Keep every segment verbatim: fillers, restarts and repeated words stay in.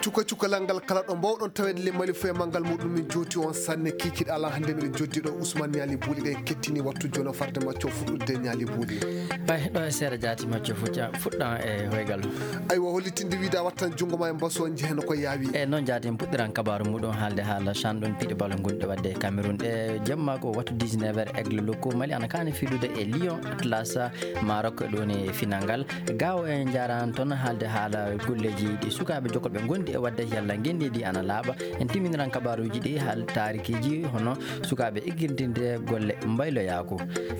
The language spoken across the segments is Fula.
cuka cukalal ngal kala ɗo mbawɗon tawede lemmali fo e manggal muɗum min jooti on sanne kikiɗe ala hannde miɗen joddi ɗo Ousmane Niali Bouli ɗen kettini wattu joni farde macco fuɗɗude Niali Bouli bay ɗo e seeɗa jaati macco fuɗɗan e hoygal aywa hollitinde wiida wattan junngo ma e mbaso jeehno ko yaawi e noon jaati en puɗɗiran kabaru muɗum haalde haala chanɗon piɗe balo gonɗe wadde Cameroun ɗe jamma ko wattu dix-neuf heures aigle loko Mali ana kani fiɗude e Lyon Atlas Maroc ɗoni final ngal gaw en jaran toon haalde haala golleji ɗi sukaɓe jokolɓe gondi e wadde yalla gendidi ana laaɓa en timiniran kabaruji ɗi haal tarikiji hono sukaɓe igguintinde golle mbayloyako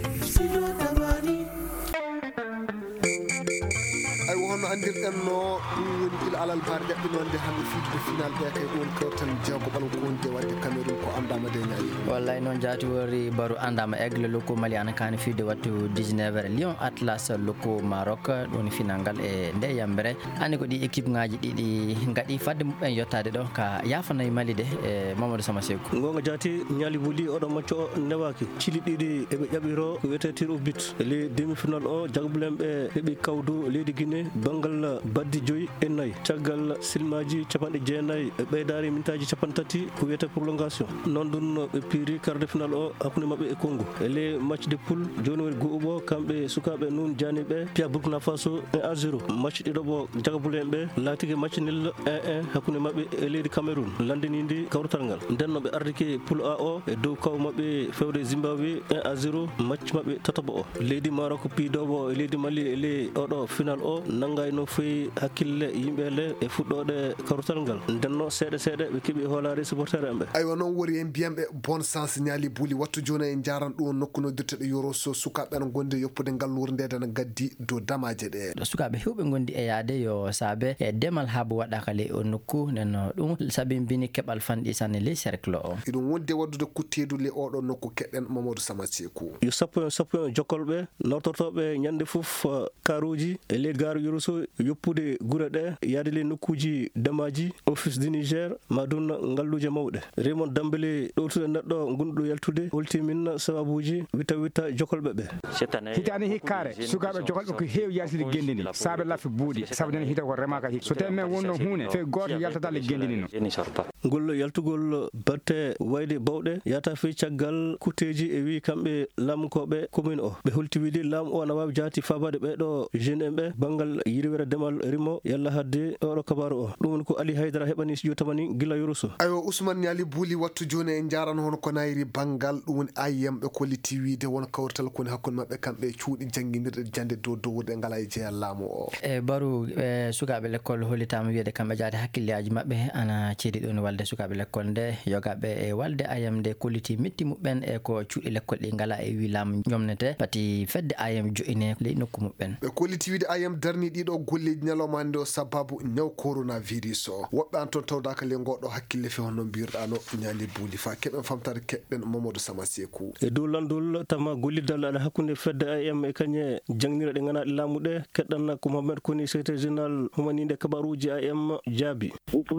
ay wonno andirɗen no ɗum woni ila alal baare ɗaɓɓinonde hande fiidude final ɓe kay ɗon kewtan jeego ɓalo konde wadde Cameroun ko andama de ñayi wallay noon jaati wori baru andama aigle loko Mali ana kani fiide wattu dix-neuf heures Lyon Atlas loko Maroc ɗoni final ngal e nde yambere andi ko ɗi équipe ngaji ɗiɗi gaɗi fadde muɓɓen yettade ɗo ka yafanayi Mali de e Mamadou Sama Sekou gonga jaati Niali Bouli oɗo macco o newaki cili ɗiɗi eɓe ƴaɓiro ko wiyete tir au but le demi final o jagbulen ɓe heeɓi kawdu leydi Guinée bangal baddi joyi e nayyi caggal silmaji capanɗe jeenayyi e ɓeydari mintaji capan tati ko wiyete prolongation noon ɗum ɓe piiri quart de final o hakkude mabɓe e Congo ele match de poule joni woni go'uɓo kamɓe sukaɓe nun janiɓe piya Burkina Faso un à zéro match ɗiɗoɓo jagabulen ɓe laatike match nil un un hakkude mabɓe e leydi Cameroun landinidi kawrutal ngal nden no ɓe ardike poule A o e dow kaw mabɓe fewde Zimbabwe un à zéro match mabɓe tataɓo o leydi Maroc piidowo e leydi Mali e ley oɗo final o nanngay no foyi hakkille yimɓele e fuɗɗode kawrutal ngal ndenno seeɗa seeɗa ɓe keeɓi hoolare supportere en ɓe aywa noon wori en mbiyanɓe bon sens Niali Bouli wattu joni en jaran ɗum nokku noddirteɗo yoro so sukaɓe ana gondi yoppude ngallure ndede ne gaddi dow damaje ɗe ɗo sukaɓe hewɓe gondi e yaade yo saabe e demal haabo waɗaka ley o nokku nenno ɗum sabimbini keɓal fanɗi sanne ley cercle o iɗum wonde waddude kuttedu le oɗo nokku keɗɗen Mamadou Sama Sekou yo sappo en sappo en jokkolɓe nawtortoɓe ñande foof karuji e ley gare Yoroso yoppude guure ɗe yaade ley nokkuji damaji office du Niger madun ngalluje mawɗe Raymond Dambélé ɗowtude neɗɗo gonɗo yaltude holtimin sababuji witta witta jokolɓe ɓe hitani hikkare sukaɓe jokolɓe ko heewi yaltide gendini saabe laafi buuɗi saabu nen hita ko remaka hikka so tawi men wonno hunde fe goto yaltata le gendini no ngol yaltugol batte wayde bawɗe yata fe caggal kutteji e wi kamɓe laamukoɓe commune o ɓe holti wiide laamu o ana wawi jaati fabade ɓeɗo jeune en ɓe banggal yiriwere demal rimo yalla hadde oɗo kabaru o ɗum woni ko Ali Haydara heɓani studio tamani gila Yoroso aywa Ousmane Niali Bouli wattu joni en jaran hono ko nayri banggal ɗum woni A I M ɓe kolliti wiide won kawrital koni hakkude mabɓe kamɓe cuuɗi jangguinirɗe jande dow dowurde ngala e jeeya laamu o e baru e sukaɓe l'école hollitama wiide kamɓe jaade hakkilleji mabɓe ana ceeɗi ɗon walde sukaɓe l'école nde yogaɓe e walde A I M nde kolliti metti muɓɓen e ko cuuɗi l'école ɗi ngala e wi laamu ñomnete pati fedde A I M joine ley nokku muɓɓen ɓe kolliti wiide A I M darni ɗiɗo golleji ñalawma nde o sababu ñaw coronavirus o woɓɓe an toon tawdaka le goɗɗo hakkille fe honno mbirɗa no Niali Bouli fa keɓen famtade keɗɗen Mamadou Sama Sekou e dow landol tama gollidal aɗa hakkude fedde A I M e kañe jangnira ɗe ganaɗe laamu ɗe keɗɗan ko Mohamed Koni secrétaire général humaninde kabaruji A I M jaabi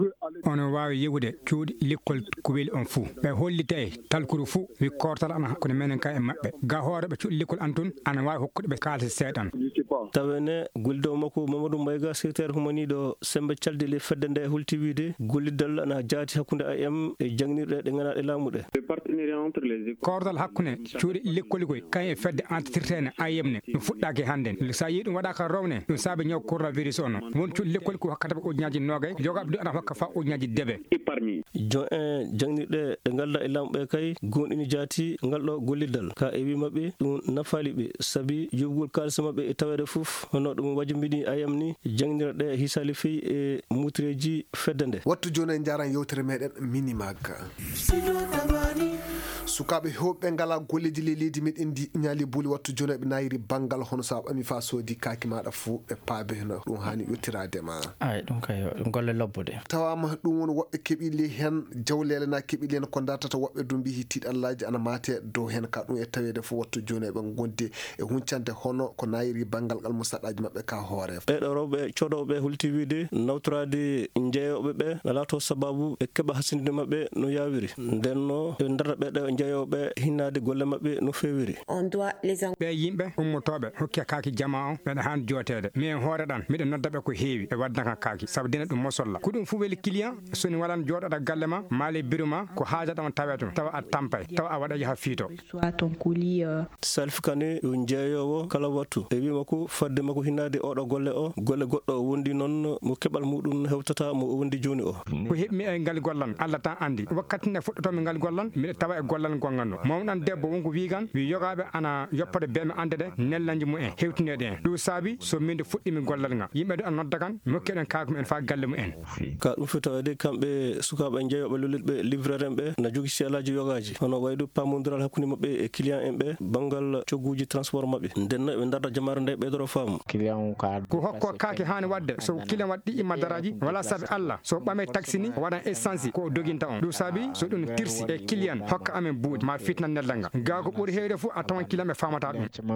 ono wawi yegude cuuɗi l'école ko weeli on fou ɓe hollita e talkuru fou wi kortal ana hakkude menen ka e mabɓe ga hooreɓe cuuɗi l'école an toon ana wawi hokkude ɓe kalse seeɗan tawene gollido makko Mamadou Mbayga secrétaire humaniɗo sembe calde le fedde nde holti wiide gollidal ana jaati hakkude A I M e jangnirɗe ɗe ganaɗe laamu ɗe kortal hakkude cuuɗi l'école koy kañ e fedde entretien A I M ne ɗum fuɗɗaki hannde sa yi ɗum waɗaka rawne ɗum saabi ñaw coronavirus o no won cuuɗi l'école ko hokkata ɓe ujunaji nogay jogaɓe ɗum ana hokka fa ujunaji debe jon en jangnirɗe ɗe ngalda e laamu ɓe kay gonɗini jaati ngalɗo gollidal ka e wi mabɓe ɗum nafali ɓe saabi yobgol kalisa mabɓe e tawede foof hono ɗum wajambini A I M ni jangnirɗe hisali feyi e mutreji fedde nde wattu joni en jaran yewtere meɗen minimag sukaɓe hewɓe ngala golleji le leydi meɗen ndi Niali Bouli wattu joni ɓe nayiri banggal hono sa ɓami fa soodi kaki maɗa fou ɓe paabe no ɗum hani yettiradema ay ɗum kay ɗum golle lobbude tawama ɗum woni woɓɓe keeɓile hen jawlele na keeɓile hen ko dartata woɓɓe ɗum mbi hittiɗallaji ana mate dow hen ka ɗum e tawede fo wattu joni ɓe gonde e huncande hono ko nayiri banggal ngal musaɗaji mabɓe ka hoore ɓeɗo rewɓe coɗoɓe holti wiide nawtorade jeeyoɓe ɓe ala to sababu e keeɓa hasinde mabɓe no yawiri ndenno e darta ɓeɗo jeeyoɓe hinnade golle mabɓe no fewiri. ɓe yimɓe ummotoɓe hokki kaaki jama o ɓeɗa han jotede min hoore ɗan miɗe noddaɓe ko heewi ɓe waddaka kaaki saabu dina ɗum mosolla ko ɗum fu weli client soni waɗan joɗoɗa galle ma maali bureau ma ko haajata on tawetum tawa a tampay tawa a waɗa yaha fiito. Salif Kane yo jeeyowo kala wattu e wima ko fadde makko hinnade oɗo golle o golle goɗɗo o wondi noon mo keɓal muɗum hewtata mo o wondi joni o. ko heɓmi e ngal gollan Allah tan andi wakkati nde fuɗɗotomi ngal gollan miɗe tawa e gollal gonganno mawɗan debbo wonko wigan wi yogaɓe ana yoppade beeme ande de nellanji mumen hewtinede en ɗum saabi so min de fuɗɗimi gollal ngal yimɓe ɗo a nodda kan mi hokkiɗen kaake mumen fa galle mumen. ka ɗum fetawede kamɓe sukaɓe jeeyoɓe lolirɓe livreur en ɓe na jogui seelaji yogaji hono waydu pamodiral hakkude mabɓe e client en ɓe banggal cogguji transport mabɓe ndenno ɓe darda jamare nde ɓeydoro faamu. ko hokko kaake hani wadde so client waɗi ɗi imma daraji wala saabi Allah so ɓame taxi ni waɗan essence ko doginta on ɗum saabi so ɗum tirsi e client hokka amen buuɗi ma fitna neldal ngal ga ko ɓuuri heewde fo a tawan client ɓe famata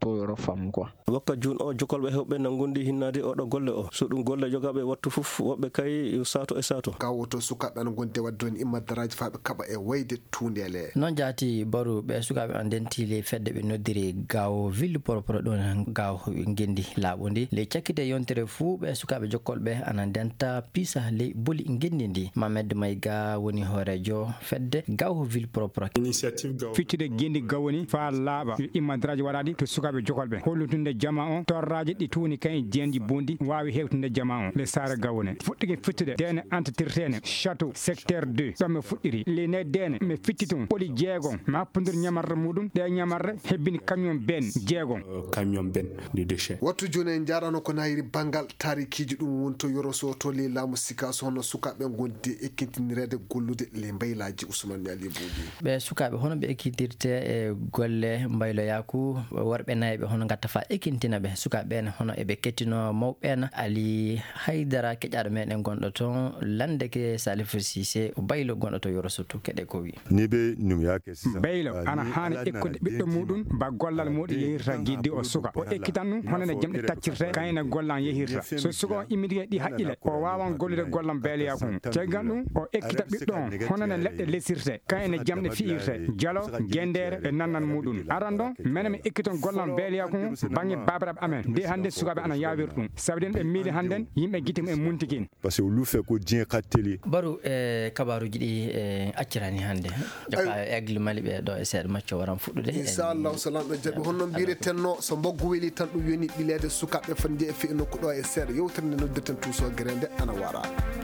ɗum. wakkat joni o jokolɓe hewɓe na gondi hinnade oɗo golle o so ɗum golle jogaɓe wattu foof woɓɓe kay yo sato e sato gawoto sukaɓe ana gonde wadde on imma daraji fa ɓe kaɓa e wayde tundele noon jaati baru ɓe sukaɓe an dentile fedde ɓe noddiri gawo ville propre ɗon gaw gendi laaɓodi ley cakkite yontere fuu ɓe sukaɓe jokkolɓe ana denta pisa ley boli gendi ndi Mamed Mayga woni hoorejo fedde gaw ville propre. ficcude gendi gawoni fa laaɓa imma daraji waɗaɗi to sukaɓe jokolɓe hollutunde jama o torraji ɗi tuuni kay jeenji bondi wawi hewtude jama o le saare gawone fuɗɗiki ficcude dene entretirtene château secteur deux ɗon mi fuɗɗiri lene dene mi ficci tun ɓoli jeegon mi happodir ñamarre muɗum ɗe ñamarre hebbini camion ben jeegon camion ben de déchet. wattu joni en jarano ko nayiri banggal tarikiji ɗum wonto yoroso to le laamu sikaso hono sukaɓe gondi ekkintinirede gollude le mbaylaji Ousmane Ali Boudi. ɓe sukaɓe hono ɓe ekkitirte e golle mbayloyaku worɓe nayɓe hono gatta fa ekkintina ɓe sukaɓe ɓen hono eɓe kettino mawɓen Ali Haydara keƴaɗo meɗen gonɗo toon lande ke Salif Cissé o baylo gonɗo to yoro soto keɗe ko wi niɓe num yake baylo ana hani ekkude ɓiɗɗo muɗum ba gollal muɗum yehirta guiddi o suka o ekkitan ɗum honone jamɗe taccirte kayne gollan yehirta so suka o immidi ɗi haqqille o wawan gollude gollam bayloyaku mum caggal ɗum o ekkita ɓiɗɗo on honone leɗɗe lessirte kayne jamɗe fiirte jalo gendere e nannan muɗum aran ɗon mene mi ekkiton gollam bayloyaku mum banggue babiraɓe amen nde hande sukaɓe ana yawir ɗum sabiden ɓe miili hannden yimɓe guitima e muntikin par ce que luufe ko dien katteli baru e kabaruji ɗi e accirani hannde joka aigle mali ɓe ɗo e seeɗa macco waran fuɗɗude inchallahu salam ɗo jaɓi honno mbiretenno so mboggu weeli tan ɗum yoni ɓileede sukaɓe fandi e fi nokku ɗo e seeɗa yewtere nde noddirten tuso guerende ana wara.